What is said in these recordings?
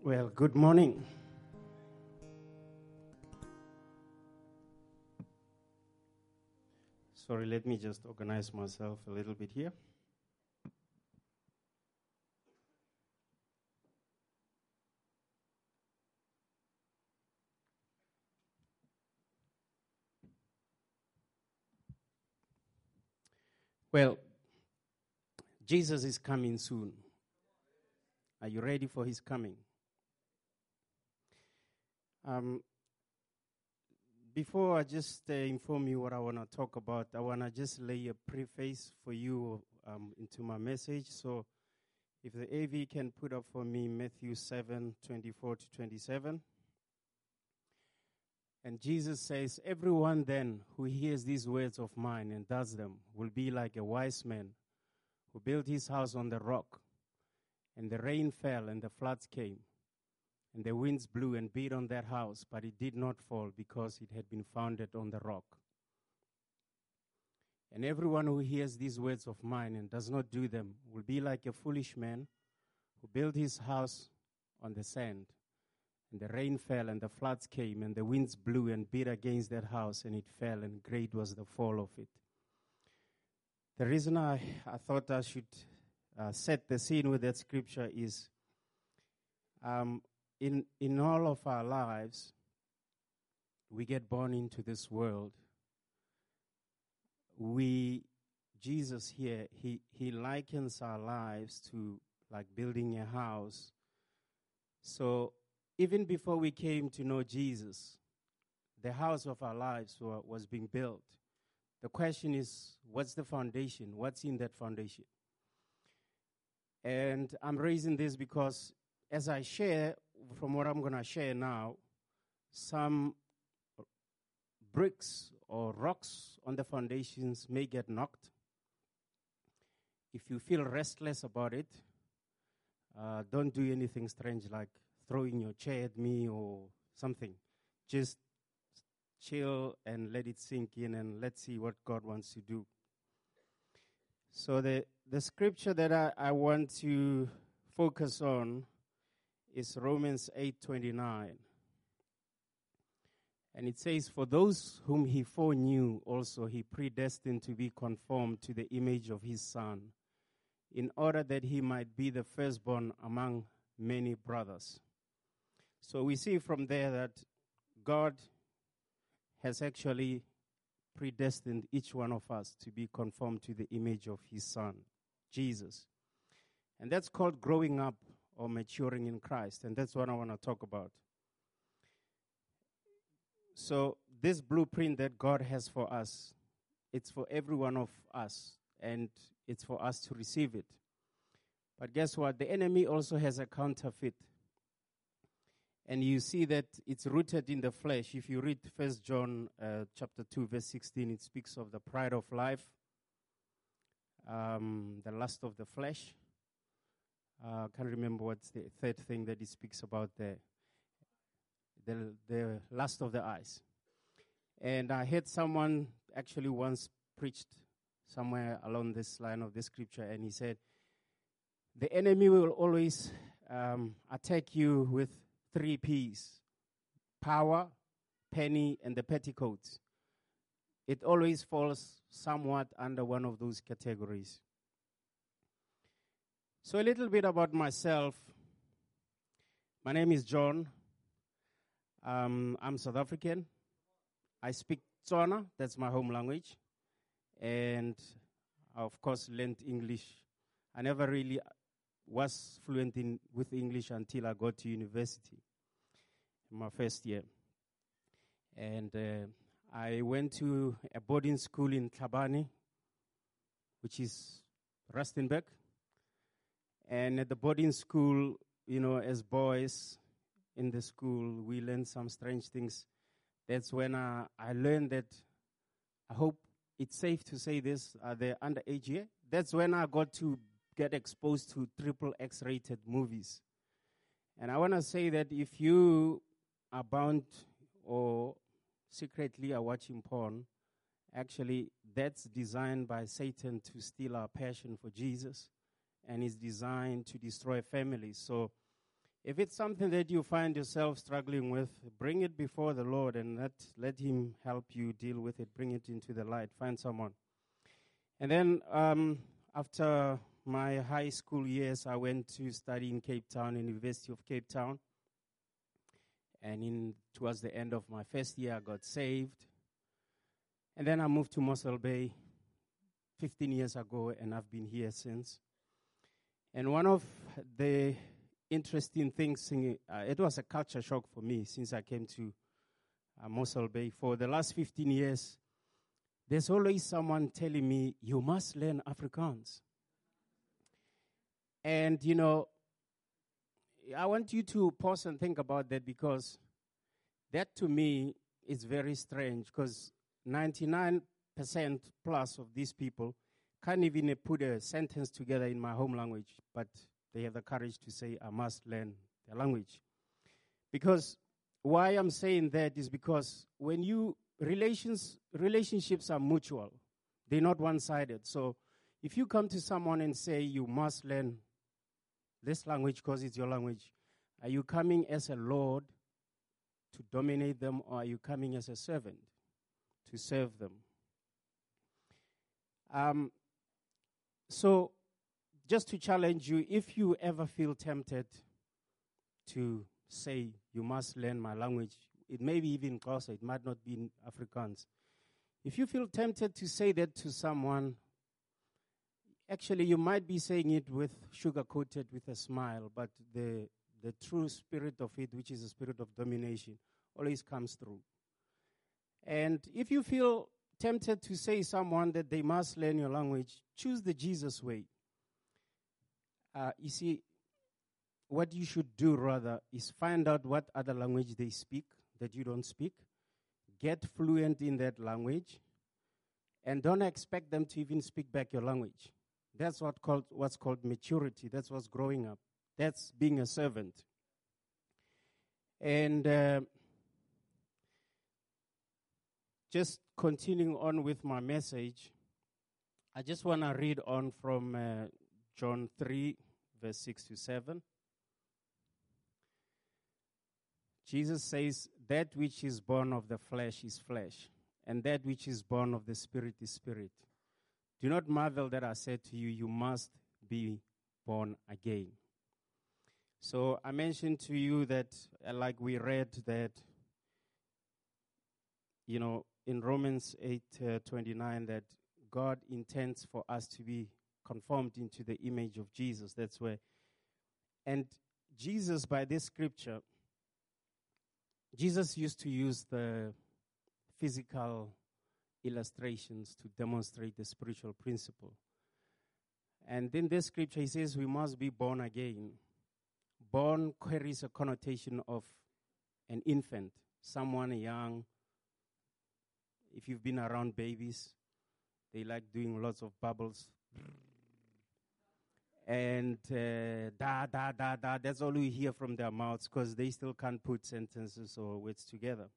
Well, good morning. Sorry, let me just organize myself a little bit here. Well, Jesus is coming soon. Are you ready for his coming? Before I just inform you what I want to talk about, I want to just lay a preface for you into my message. So if the AV can put up for me Matthew 7:24 to 27. And Jesus says, "Everyone then who hears these words of mine and does them will be like a wise man who built his house on the rock. And the rain fell and the floods came. And the winds blew and beat on that house, but it did not fall because it had been founded on the rock. And everyone who hears these words of mine and does not do them will be like a foolish man who built his house on the sand. And the rain fell and the floods came and the winds blew and beat against that house and it fell, and great was the fall of it." The reason I thought I should set the scene with that scripture is in all of our lives, we get born into this world. Jesus here, he likens our lives to like building a house. So even before we came to know Jesus, the house of our lives was being built. The question is, what's the foundation? What's in that foundation? And I'm raising this because as I share, from what I'm going to share now, some bricks or rocks on the foundations may get knocked. If you feel restless about it, don't do anything strange like throwing your chair at me or something. Just chill and let it sink in, and let's see what God wants to do. So the scripture that I want to focus on is Romans 8:29. And it says, "For those whom he foreknew also he predestined to be conformed to the image of his Son, in order that he might be the firstborn among many brothers." So we see from there that God has actually predestined each one of us to be conformed to the image of his Son, Jesus. And that's called growing up or maturing in Christ. And that's what I want to talk about. So this blueprint that God has for us, it's for every one of us, and it's for us to receive it. But guess what? The enemy also has a counterfeit. And you see that it's rooted in the flesh. If you read 1 John chapter 2, verse 16, it speaks of the pride of life, the lust of the flesh. I can't remember what's the third thing that it speaks about there. The lust of the eyes. And I heard someone actually once preached somewhere along this line of this scripture, and he said, the enemy will always attack you with 3 P's: power, penny, and the petticoats. It always falls somewhat under one of those categories. So a little bit about myself. My name is John. I'm South African. I speak Tswana, that's my home language. And I, of course, learned English. I never really was fluent with English until I got to university in my first year. And I went to a boarding school in Tlhabane, which is Rustenburg. And at the boarding school, you know, as boys in the school, we learned some strange things. That's when I learned that, I hope it's safe to say this, they're underage here. That's when I got to get exposed to triple X-rated movies. And I want to say that if you are bound or secretly are watching porn, actually that's designed by Satan to steal our passion for Jesus, and is designed to destroy families. So If it's something that you find yourself struggling with, bring it before the Lord and let Him help you deal with it. Bring it into the light. Find someone. And then after my high school years, I went to study in Cape Town, University of Cape Town. And towards the end of my first year, I got saved. And then I moved to Mossel Bay 15 years ago, and I've been here since. And one of the interesting things, it was a culture shock for me since I came to Mossel Bay. For the last 15 years, there's always someone telling me, you must learn Afrikaans. And, I want you to pause and think about that, because that to me is very strange, because 99% plus of these people can't even put a sentence together in my home language, but they have the courage to say, I must learn the language. Because why I'm saying that is because when relationships are mutual, they're not one-sided. So if you come to someone and say you must learn this language because it's your language, are you coming as a lord to dominate them, or are you coming as a servant to serve them? So just to challenge you, if you ever feel tempted to say you must learn my language, it may be even closer, it might not be in Afrikaans. If you feel tempted to say that to someone, actually you might be saying it with sugar-coated with a smile, but the true spirit of it, which is a spirit of domination, always comes through. And if you feel tempted to say someone that they must learn your language, choose the Jesus way. You see, what you should do rather is find out what other language they speak that you don't speak. Get fluent in that language. And don't expect them to even speak back your language. That's what's called maturity. That's what's growing up. That's being a servant. And just continuing on with my message, I just want to read on from John 3, verse 6 to 7. Jesus says, that which is born of the flesh is flesh, and that which is born of the Spirit is spirit. Do not marvel that I said to you, you must be born again. So I mentioned to you that, like we read that, in Romans 8:29, that God intends for us to be conformed into the image of Jesus. That's where. And Jesus, by this scripture, Jesus used to use the physical illustrations to demonstrate the spiritual principle. And in this scripture, he says we must be born again. Born carries a connotation of an infant, someone young. If you've been around babies, they like doing lots of bubbles. And da, da, da, da, that's all we hear from their mouths because they still can't put sentences or words together.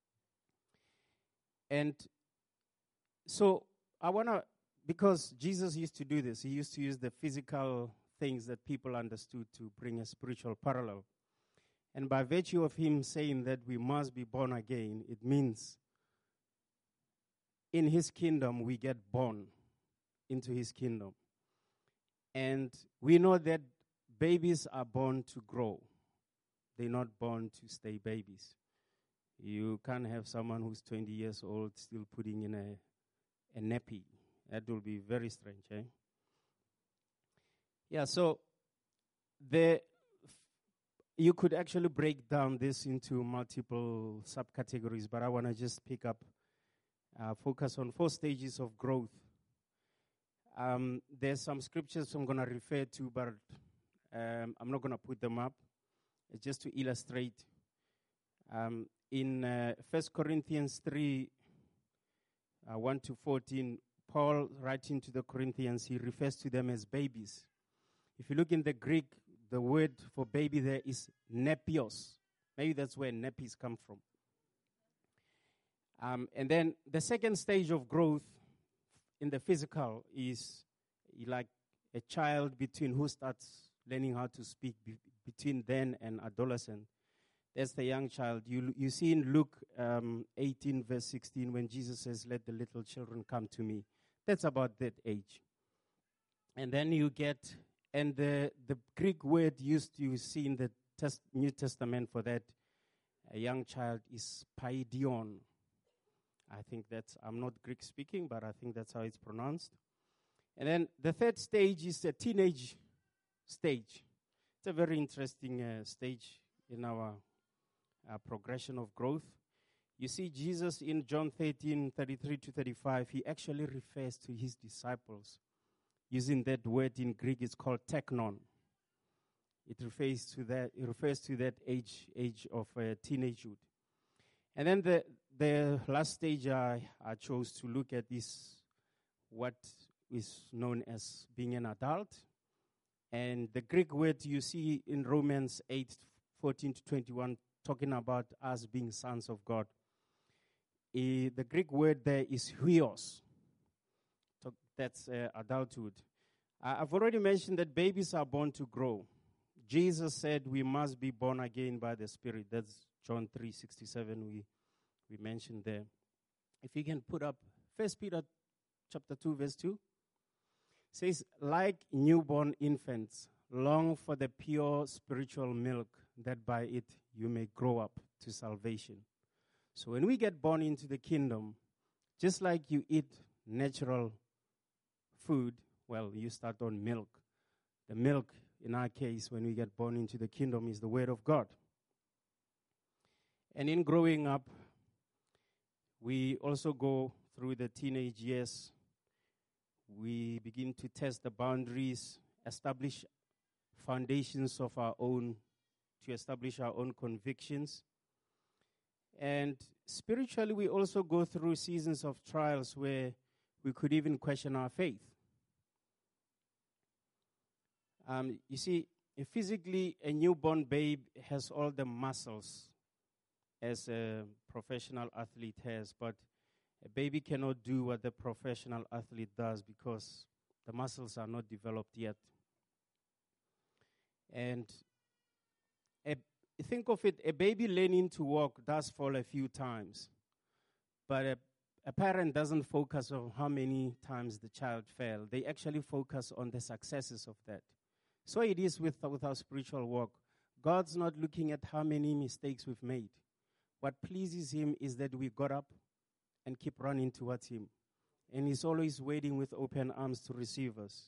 And so I want to, because Jesus used to do this, he used to use the physical things that people understood to bring a spiritual parallel. And by virtue of him saying that we must be born again, it means in his kingdom we get born into his kingdom. And we know that babies are born to grow. They're not born to stay babies. You can't have someone who's 20 years old still putting in a nappy. That will be very strange, eh? Yeah, so you could actually break down this into multiple subcategories, but I want to just pick up, focus on 4 stages of growth. There's some scriptures I'm going to refer to, but I'm not going to put them up. It's just to illustrate. In 1 Corinthians 3, 1 to 14, Paul, writing to the Corinthians, he refers to them as babies. If you look in the Greek, the word for baby there is nepios. Maybe that's where nappies come from. And then the second stage of growth in the physical is like a child between who starts learning how to speak between then and adolescent. That's the young child. You see in Luke 18, verse 16, when Jesus says, "Let the little children come to me." That's about that age. And then you get, and the Greek word used you see in the New Testament for that a young child is paidion. I think I'm not Greek speaking, but I think that's how it's pronounced. And then the third stage is the teenage stage. It's a very interesting stage in our progression of growth. You see, Jesus in John 13, 33 to 35, he actually refers to his disciples using that word in Greek. It's called teknon. It refers to that. It refers to that age of teenagehood. And then the last stage I chose to look at is what is known as being an adult. And the Greek word you see in Romans 8, 14 to 21, talking about us being sons of God. The Greek word there is huios. So that's adulthood. I've already mentioned that babies are born to grow. Jesus said we must be born again by the Spirit. That's John 3:67 we mentioned there. If you can put up 1 Peter chapter 2, verse 2. It says, "Like newborn infants, long for the pure spiritual milk, that by it you may grow up to salvation." So when we get born into the kingdom, just like you eat natural food, well, you start on milk. The milk, in our case, when we get born into the kingdom, is the Word of God. And in growing up, we also go through the teenage years. We begin to test the boundaries, establish foundations of our own, to establish our own convictions. And spiritually, we also go through seasons of trials where we could even question our faith. You see, physically, a newborn babe has all the muscles as a professional athlete has, but a baby cannot do what the professional athlete does because the muscles are not developed yet. And think of it, a baby learning to walk does fall a few times, but a parent doesn't focus on how many times the child fell. They actually focus on the successes of that. So it is with our spiritual walk. God's not looking at how many mistakes we've made. What pleases him is that we got up and keep running towards him. And he's always waiting with open arms to receive us.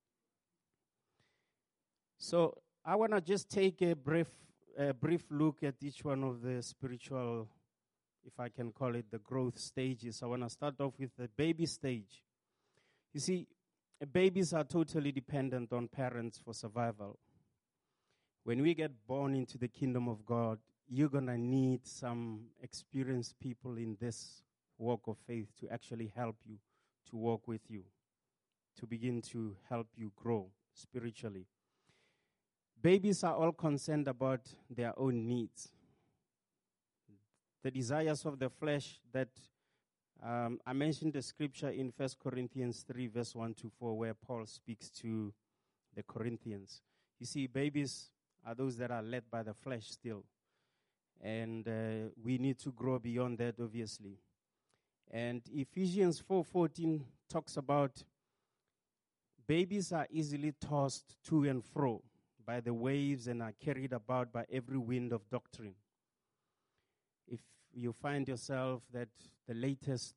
So I want to just take a brief look at each one of the spiritual, if I can call it, the growth stages. I want to start off with the baby stage. You see, babies are totally dependent on parents for survival. When we get born into the kingdom of God, you're going to need some experienced people in this walk of faith to actually help you, to walk with you, to begin to help you grow spiritually. Babies are all concerned about their own needs. The desires of the flesh that I mentioned the scripture in 1 Corinthians 3, verse 1 to 4, where Paul speaks to the Corinthians. You see, babies are those that are led by the flesh still. And we need to grow beyond that, obviously. And Ephesians 4:14 talks about babies are easily tossed to and fro by the waves and are carried about by every wind of doctrine. If you find yourself that the latest,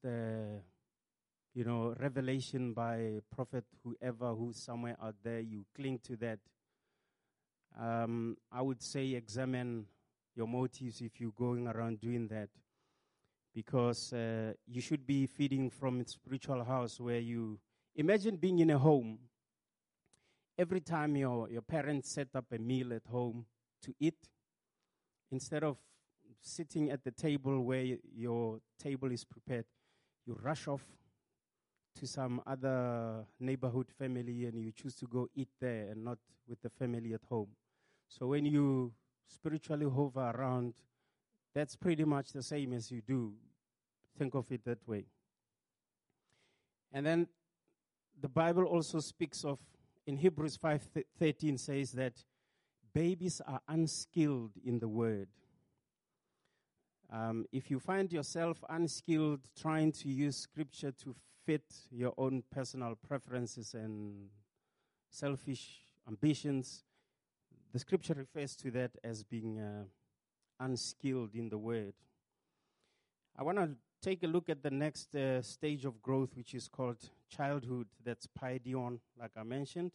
revelation by prophet, whoever who's somewhere out there, you cling to that. I would say examine your motives if you're going around doing that. Because you should be feeding from a spiritual house where you imagine being in a home. Every time your parents set up a meal at home to eat, instead of sitting at the table where your table is prepared, you rush off to some other neighborhood family and you choose to go eat there and not with the family at home. So when you spiritually hover around, that's pretty much the same as you do. Think of it that way. And then the Bible also speaks of, in Hebrews 5:13 says that babies are unskilled in the word. If you find yourself unskilled trying to use scripture to fit your own personal preferences and selfish ambitions, the scripture refers to that as being unskilled in the word. I want to take a look at the next stage of growth, which is called childhood. That's paidion, like I mentioned.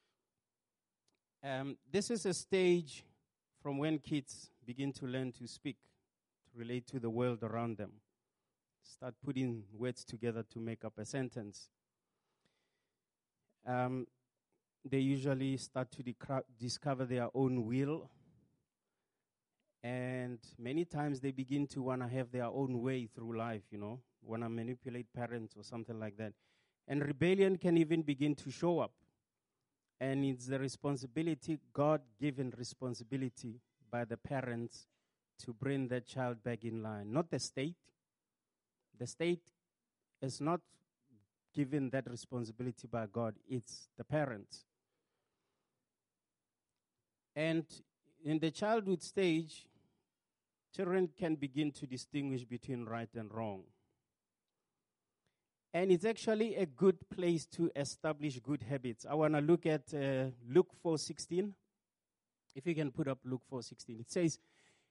This is a stage from when kids begin to learn to speak, to relate to the world around them, start putting words together to make up a sentence. They usually start to discover their own will, and many times they begin to want to have their own way through life, want to manipulate parents or something like that. And rebellion can even begin to show up. And it's the responsibility, God-given responsibility by the parents to bring that child back in line, not the state. The state is not given that responsibility by God, it's the parents. And in the childhood stage, children can begin to distinguish between right and wrong. And it's actually a good place to establish good habits. I want to look at Luke 4:16. If you can put up Luke 4:16. It says,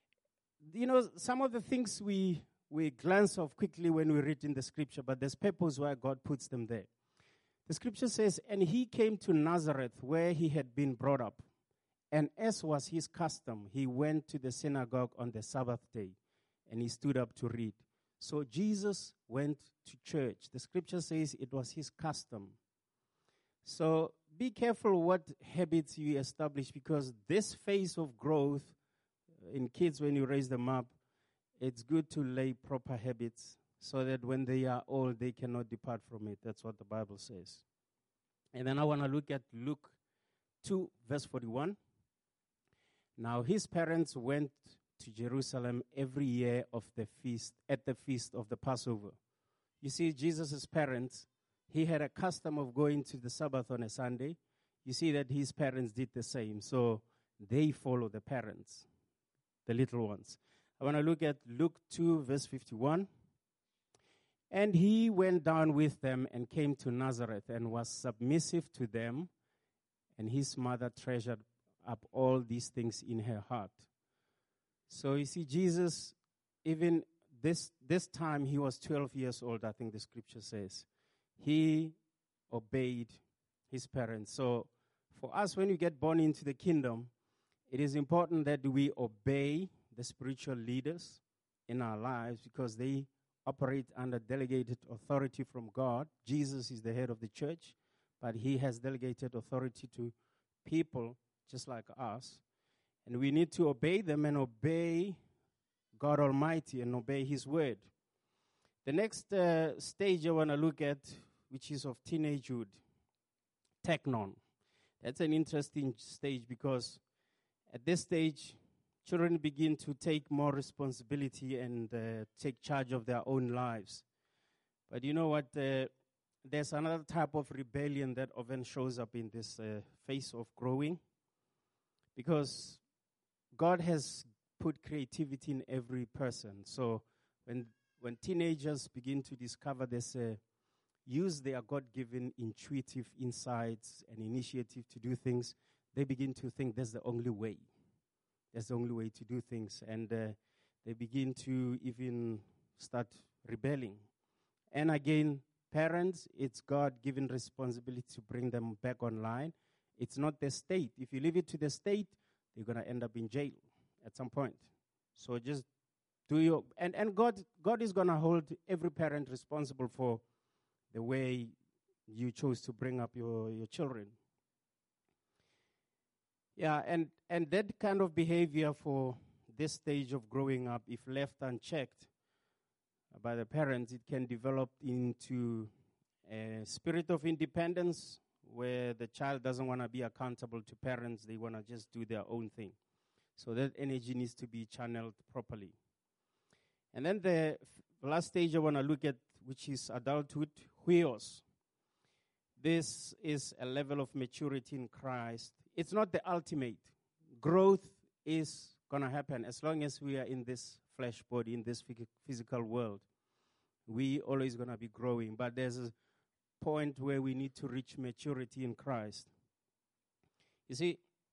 some of the things we glance off quickly when we read in the scripture, but there's purpose why God puts them there. The scripture says, and he came to Nazareth where he had been brought up. And as was his custom, he went to the synagogue on the Sabbath day, and he stood up to read. So Jesus went to church. The scripture says it was his custom. So be careful what habits you establish, because this phase of growth in kids, when you raise them up, it's good to lay proper habits so that when they are old, they cannot depart from it. That's what the Bible says. And then I want to look at Luke 2, verse 41. Now his parents went to Jerusalem every year at the feast of the Passover. You see, Jesus' parents, he had a custom of going to the Sabbath on a Sunday. You see that his parents did the same. So they follow the parents, the little ones. I want to look at Luke 2, verse 51. And he went down with them and came to Nazareth and was submissive to them. And his mother treasured up all these things in her heart. So you see, Jesus, even this time he was 12 years old, I think the scripture says. He obeyed his parents. So for us, when we get born into the kingdom, it is important that we obey the spiritual leaders in our lives, because they operate under delegated authority from God. Jesus is the head of the church, but he has delegated authority to people just like us. And we need to obey them and obey God Almighty and obey his word. The next stage I want to look at, which is of teenagehood, teknon. That's an interesting stage, because at this stage, children begin to take more responsibility and take charge of their own lives. But you know what? There's another type of rebellion that often shows up in this phase of growing, because God has put creativity in every person. So when teenagers begin to discover this, use their God-given intuitive insights and initiative to do things, they begin to think that's the only way. That's the only way to do things. And they begin to even start rebelling. And again, parents, it's God-given responsibility to bring them back online. It's not the state. If you leave it to the state, they're going to end up in jail at some point. So just do your... And God is going to hold every parent responsible for the way you chose to bring up your children. Yeah, and that kind of behavior for this stage of growing up, if left unchecked by the parents, it can develop into a spirit of independence where the child doesn't want to be accountable to parents. They want to just do their own thing. So that energy needs to be channeled properly. And then the last stage I want to look at, which is adulthood, huios. This is a level of maturity in Christ. It's not the ultimate. growth is going to happen as long as we are in this flesh body, in this physical world. We always going to be growing. But there's a point where we need to reach maturity in Christ. You see,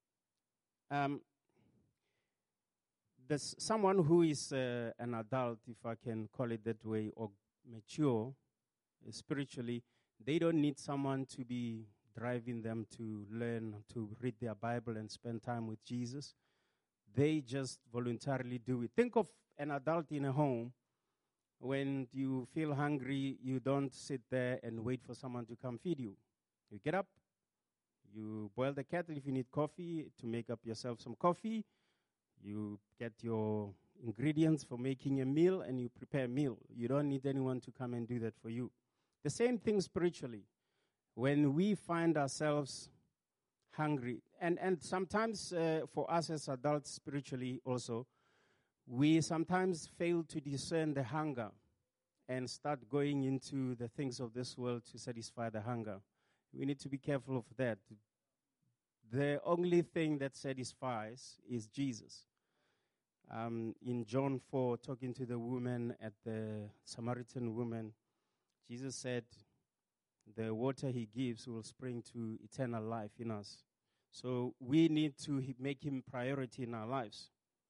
there's someone who is an adult, if I can call it that way, or mature spiritually, they don't need someone to be driving them to learn to read their Bible and spend time with Jesus. They just voluntarily do it. Think of an adult in a home. When you feel hungry, you don't sit there and wait for someone to come feed you. You get up, you boil the kettle if you need coffee, to make up yourself some coffee. You get your ingredients for making a meal, and you prepare a meal. You don't need anyone to come and do that for you. The same thing spiritually. When we find ourselves hungry, and sometimes for us as adults spiritually also, we sometimes fail to discern the hunger and start going into the things of this world to satisfy the hunger. We need to be careful of that. The only thing that satisfies is Jesus. In John 4, talking to the woman at the Samaritan woman, Jesus said, the water he gives will spring to eternal life in us. So we need to make him priority in our lives.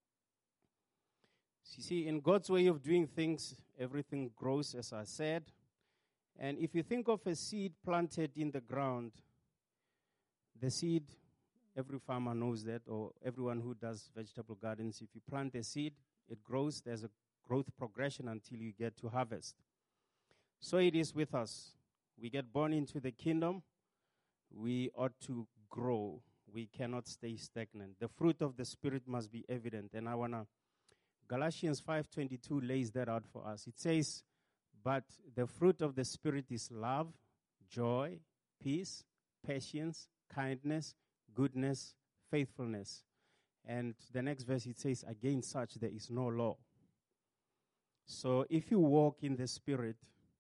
You see, in God's way of doing things, everything grows, as I said. And if you think of a seed planted in the ground, the seed, every farmer knows that, or everyone who does vegetable gardens, if you plant a seed, it grows. There's a growth progression until you get to harvest. So it is with us. We get born into the kingdom. We ought to grow. We cannot stay stagnant. The fruit of the Spirit must be evident. And Galatians 5:22 lays that out for us. It says, but the fruit of the Spirit is love, joy, peace, patience, kindness, goodness, faithfulness. And the next verse, it says, against such there is no law. So if you walk in the Spirit,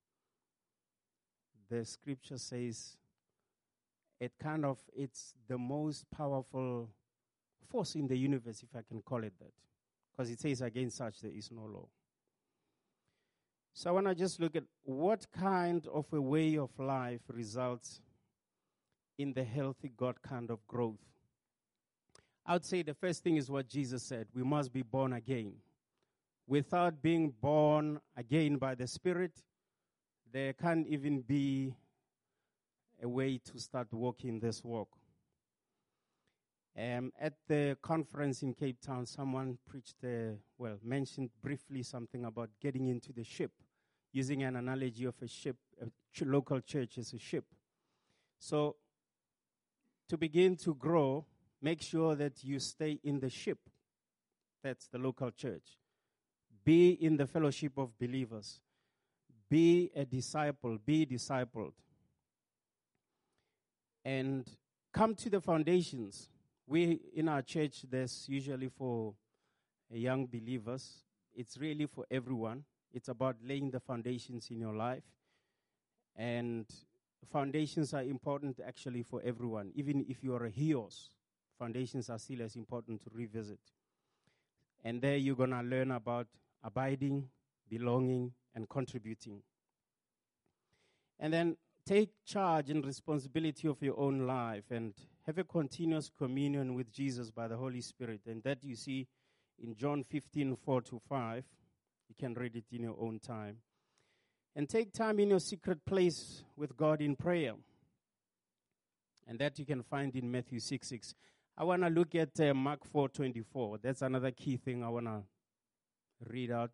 the scripture says it's the most powerful force in the universe, if I can call it that. Because it says against such there is no law. So I want to just look at what kind of a way of life results in the healthy God kind of growth. I would say the first thing is what Jesus said. We must be born again. Without being born again by the Spirit, there can't even be a way to start walking this walk. At the conference in Cape Town, someone mentioned briefly something about getting into the ship, using an analogy of a ship, a local church as a ship. So, to begin to grow, make sure that you stay in the ship. That's the local church. Be in the fellowship of believers. Be a disciple. Be discipled. And come to the foundations. We, in our church, there's usually for young believers. It's really for everyone. It's about laying the foundations in your life. And foundations are important actually for everyone. Even if you are a HEOS, foundations are still as important to revisit. And there you're going to learn about abiding, belonging, and contributing. And then take charge and responsibility of your own life and have a continuous communion with Jesus by the Holy Spirit. And that you see in John 15:4-5. You can read it in your own time. And take time in your secret place with God in prayer. And that you can find in Matthew 6:6. I want to look at Mark 4:24. That's another key thing I want to read out.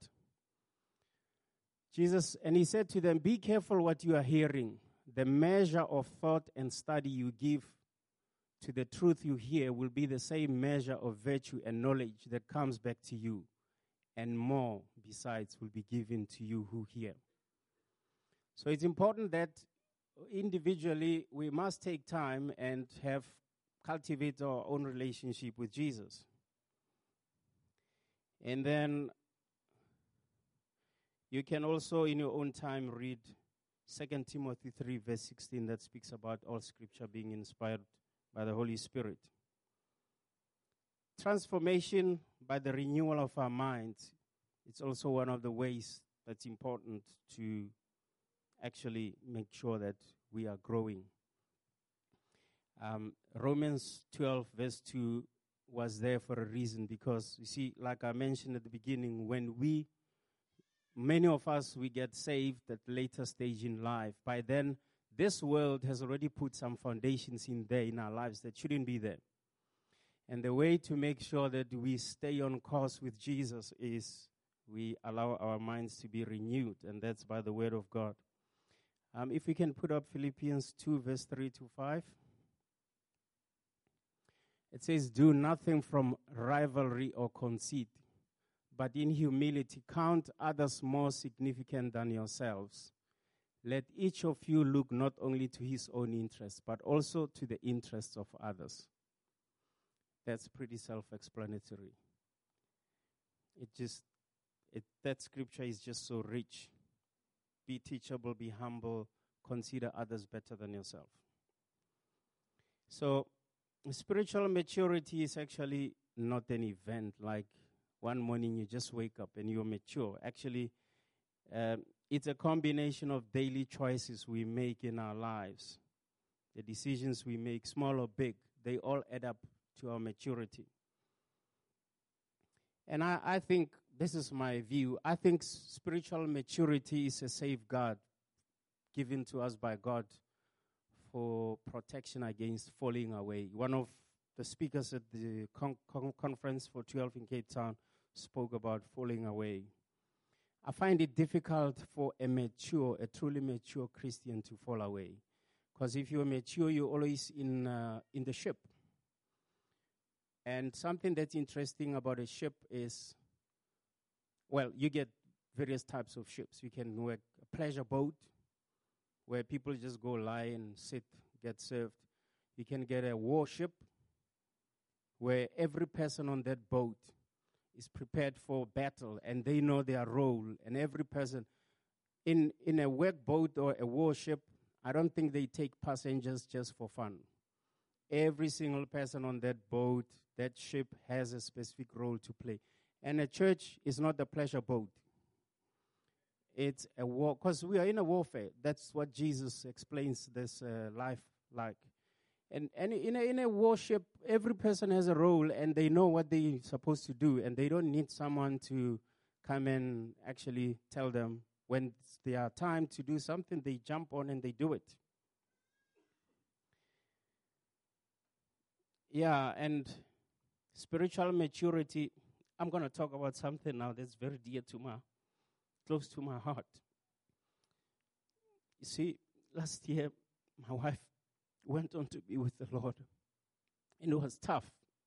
Jesus, and he said to them, be careful what you are hearing. The measure of thought and study you give to the truth you hear will be the same measure of virtue and knowledge that comes back to you. And more besides will be given to you who hear. So it's important that individually we must take time and cultivate our own relationship with Jesus. And then you can also in your own time read 2 Timothy 3 verse 16 that speaks about all scripture being inspired by the Holy Spirit. transformation by the renewal of our minds, it's also one of the ways that's important to actually make sure that we are growing. Romans 12 verse 2 was there for a reason, because you see, like I mentioned at the beginning, when many of us, we get saved at a later stage in life. By then, this world has already put some foundations in there in our lives that shouldn't be there. And the way to make sure that we stay on course with Jesus is we allow our minds to be renewed, and that's by the word of God. If we can put up Philippians 2 verse 3 to 5. It says, do nothing from rivalry or conceit, but in humility count others more significant than yourselves. Let each of you look not only to his own interests, but also to the interests of others. That's pretty self-explanatory. That scripture is just so rich. Be teachable, be humble, consider others better than yourself. So, spiritual maturity is actually not an event like one morning you just wake up and you're mature. Actually, it's a combination of daily choices we make in our lives. The decisions we make, small or big, they all add up to our maturity. And I think, this is my view, I think spiritual maturity is a safeguard given to us by God for protection against falling away. One of the speakers at the conference for 12 in Cape Town spoke about falling away. I find it difficult for a truly mature Christian to fall away. Because if you're mature, you're always in the ship. And something that's interesting about a ship is, well, you get various types of ships. You can work a pleasure boat, where people just go lie and sit, get served. You can get a warship, where every person on that boat is prepared for battle, and they know their role. And every person in a work boat or a warship, I don't think they take passengers just for fun. Every single person on that boat, that ship, has a specific role to play. And a church is not a pleasure boat. It's a war, because we are in a warfare. That's what Jesus explains this life like. And in a warship, every person has a role, and they know what they're supposed to do, and they don't need someone to come and actually tell them when it's their time to do something. They jump on and they do it. Yeah, and spiritual maturity, I'm going to talk about something now that's very close to my heart. You see, last year, my wife went on to be with the Lord, and it was tough.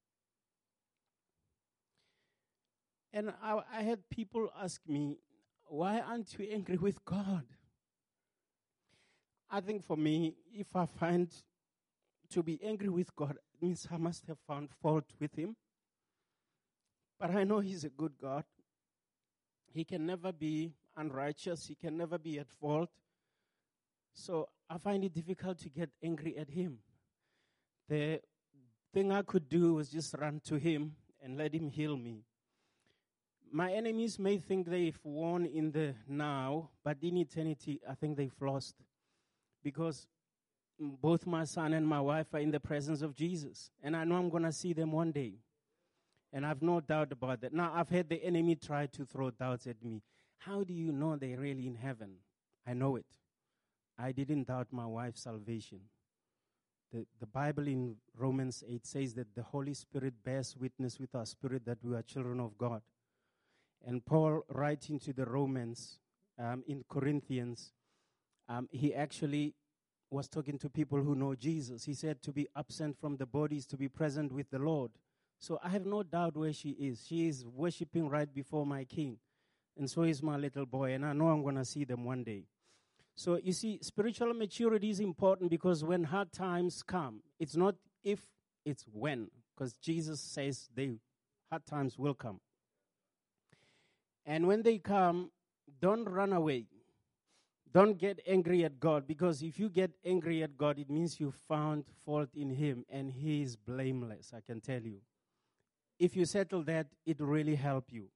And I had people ask me, why aren't you angry with God? I think for me, if I find to be angry with God, it means I must have found fault with him. But I know he's a good God. He can never be unrighteous. He can never be at fault. So I find it difficult to get angry at him. The thing I could do was just run to him and let him heal me. My enemies may think they've won in the now, but in eternity, I think they've lost. Because both my son and my wife are in the presence of Jesus. And I know I'm going to see them one day. And I have no doubt about that. Now, I've had the enemy try to throw doubts at me. How do you know they're really in heaven? I know it. I didn't doubt my wife's salvation. The Bible in Romans 8 says that the Holy Spirit bears witness with our spirit that we are children of God. And Paul, writing to the Romans in Corinthians, he actually was talking to people who know Jesus. He said to be absent from the body is to be present with the Lord. So I have no doubt where she is. She is worshiping right before my King. And so is my little boy. And I know I'm going to see them one day. So you see, spiritual maturity is important because when hard times come, it's not if, it's when. Because Jesus says hard times will come. And when they come, don't run away. Don't get angry at God, because if you get angry at God, it means you found fault in him, and he is blameless, I can tell you. if you settle that, it will really help you.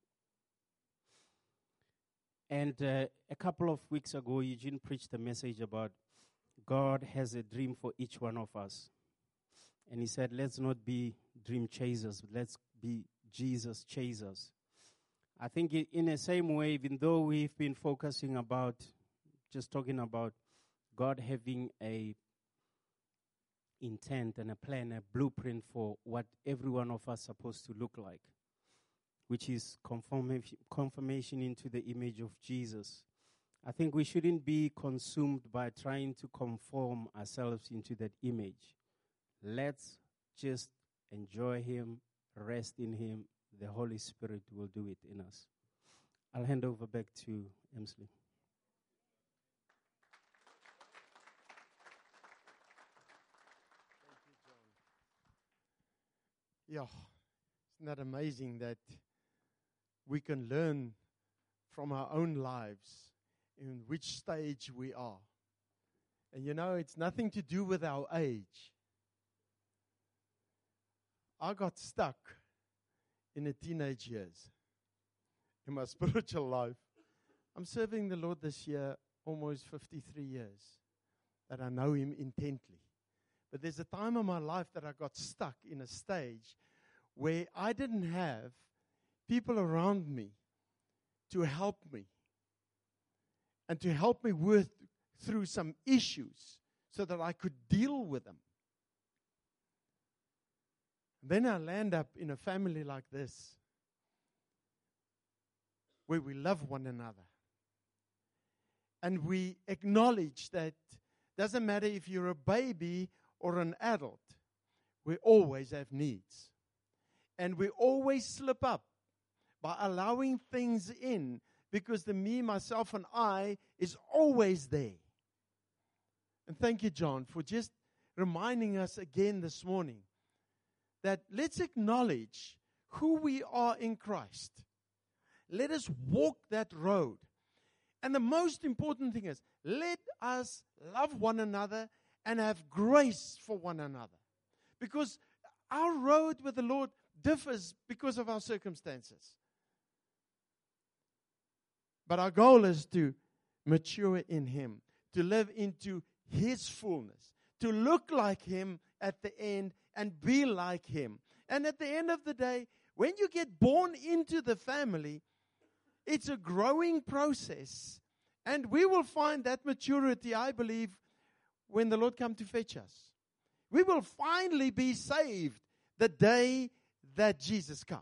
And a couple of weeks ago, Eugene preached a message about God has a dream for each one of us. And he said, let's not be dream chasers, but let's be Jesus chasers. I think in the same way, even though we've been focusing about, just talking about God having a intent and a plan, a blueprint for what every one of us is supposed to look like, which is conformation into the image of Jesus. I think we shouldn't be consumed by trying to conform ourselves into that image. Let's just enjoy Him, rest in Him. The Holy Spirit will do it in us. I'll hand over back to Emsley. Yeah, isn't that amazing that we can learn from our own lives in which stage we are? And you know, it's nothing to do with our age. I got stuck in the teenage years in my spiritual life. I'm serving the Lord this year almost 53 years that I know Him intently. But there's a time in my life that I got stuck in a stage where I didn't have people around me to help me and to help me work through some issues so that I could deal with them. Then I land up in a family like this where we love one another. And we acknowledge that doesn't matter if you're a baby or an adult, we always have needs. And we always slip up by allowing things in because the me, myself, and I is always there. And thank you, John, for just reminding us again this morning that let's acknowledge who we are in Christ. Let us walk that road. And the most important thing is, let us love one another and have grace for one another. Because our road with the Lord differs because of our circumstances. But our goal is to mature in Him, to live into His fullness, to look like Him at the end and be like Him. And at the end of the day, when you get born into the family, it's a growing process. And we will find that maturity, I believe, when the Lord comes to fetch us. We will finally be saved the day that Jesus comes.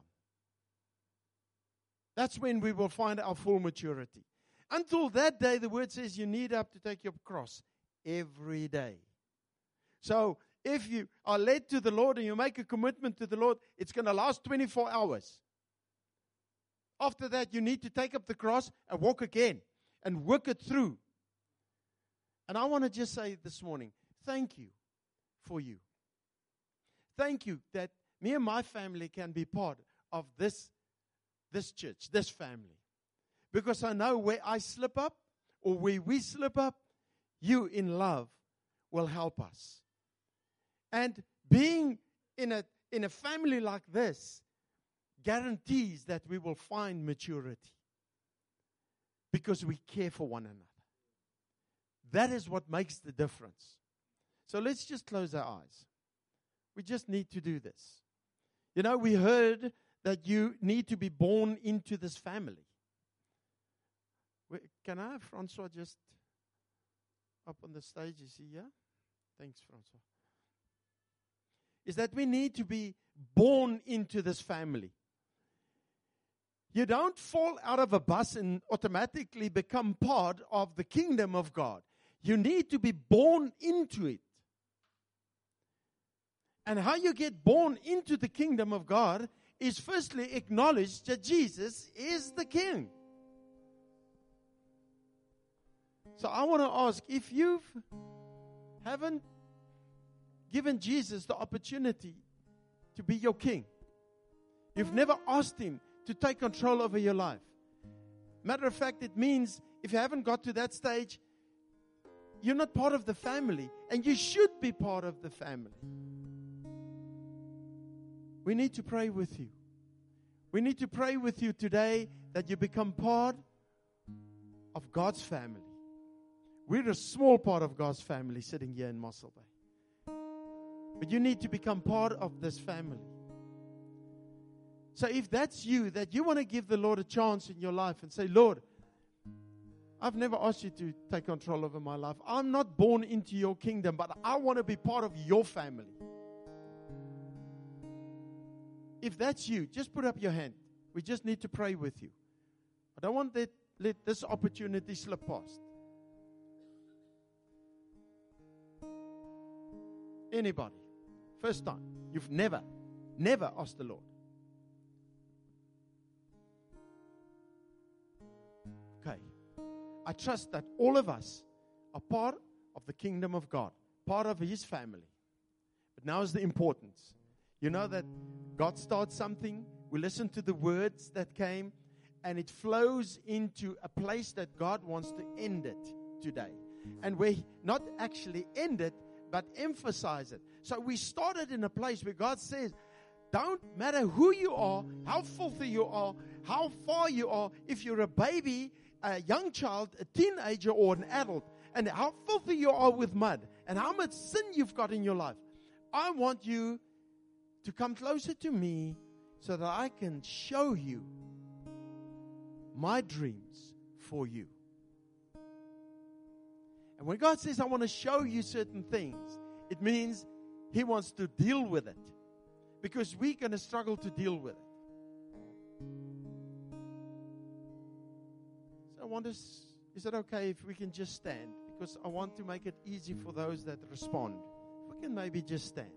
That's when we will find our full maturity. Until that day, the Word says you need to take your cross every day. So if you are led to the Lord and you make a commitment to the Lord, it's going to last 24 hours. After that, you need to take up the cross and walk again and work it through. And I want to just say this morning, thank you for you. Thank you that me and my family can be part of this church, this family. Because I know where I slip up or where we slip up, you in love will help us. And being in a family like this guarantees that we will find maturity. Because we care for one another. That is what makes the difference. So let's just close our eyes. We just need to do this. You know, we heard that you need to be born into this family. Can I have Francois just up on the stage? Is he here? Thanks, Francois. Is that we need to be born into this family. You don't fall out of a bus and automatically become part of the kingdom of God. You need to be born into it. And how you get born into the kingdom of God is firstly acknowledge that Jesus is the King. So I want to ask, if you haven't given Jesus the opportunity to be your King, you've never asked Him to take control over your life. Matter of fact, it means if you haven't got to that stage, you're not part of the family, and you should be part of the family. We need to pray with you. We need to pray with you today that you become part of God's family. We're a small part of God's family sitting here in Mossel Bay. But you need to become part of this family. So if that's you, that you want to give the Lord a chance in your life and say, Lord, I've never asked you to take control over my life. I'm not born into your kingdom, but I want to be part of your family. If that's you, just put up your hand. We just need to pray with you. I don't want to let this opportunity slip past. Anybody? First time. You've never asked the Lord. Okay. I trust that all of us are part of the kingdom of God, part of His family. But now is the importance. You know that God starts something, we listen to the words that came, and it flows into a place that God wants to end it today. And we not actually end it, but emphasize it. So we started in a place where God says, don't matter who you are, how filthy you are, how far you are, if you're a baby, a young child, a teenager, or an adult, and how filthy you are with mud, and how much sin you've got in your life, I want you to come closer to me so that I can show you my dreams for you. And when God says, I want to show you certain things, it means He wants to deal with it. Because we're going to struggle to deal with it. So I wonder, is it okay if we can just stand? Because I want to make it easy for those that respond. If we can maybe just stand.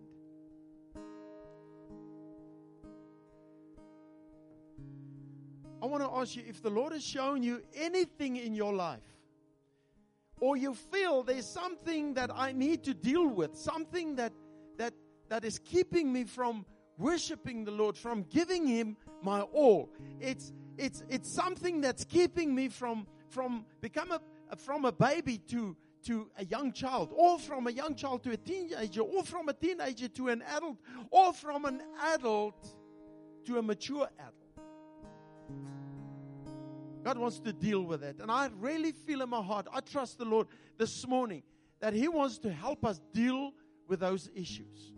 I want to ask you, if the Lord has shown you anything in your life, or you feel there's something that I need to deal with, something that is keeping me from worshiping the Lord, from giving Him my all. It's something that's keeping me from a baby to a young child, or from a young child to a teenager, or from a teenager to an adult, or from an adult to a mature adult. God wants to deal with it. And I really feel in my heart, I trust the Lord this morning, that He wants to help us deal with those issues.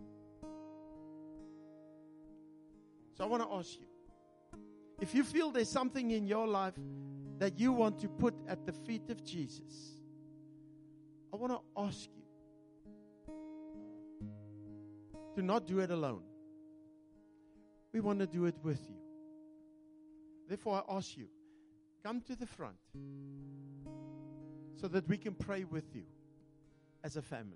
So I want to ask you, if you feel there's something in your life that you want to put at the feet of Jesus, I want to ask you to not do it alone. We want to do it with you. Therefore, I ask you, come to the front so that we can pray with you as a family.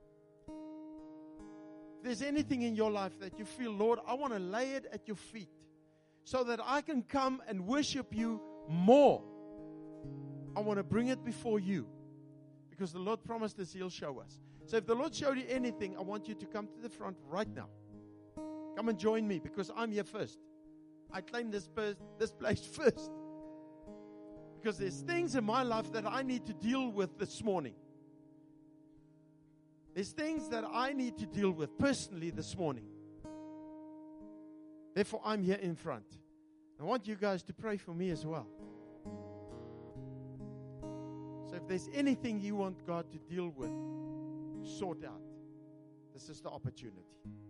If there's anything in your life that you feel, Lord, I want to lay it at your feet so that I can come and worship you more. I want to bring it before you because the Lord promised us He'll show us. So if the Lord showed you anything, I want you to come to the front right now. Come and join me because I'm here first. I claim this place first. Because there's things in my life that I need to deal with this morning. There's things that I need to deal with personally this morning. Therefore, I'm here in front. I want you guys to pray for me as well. So if there's anything you want God to deal with, sort out, this is the opportunity.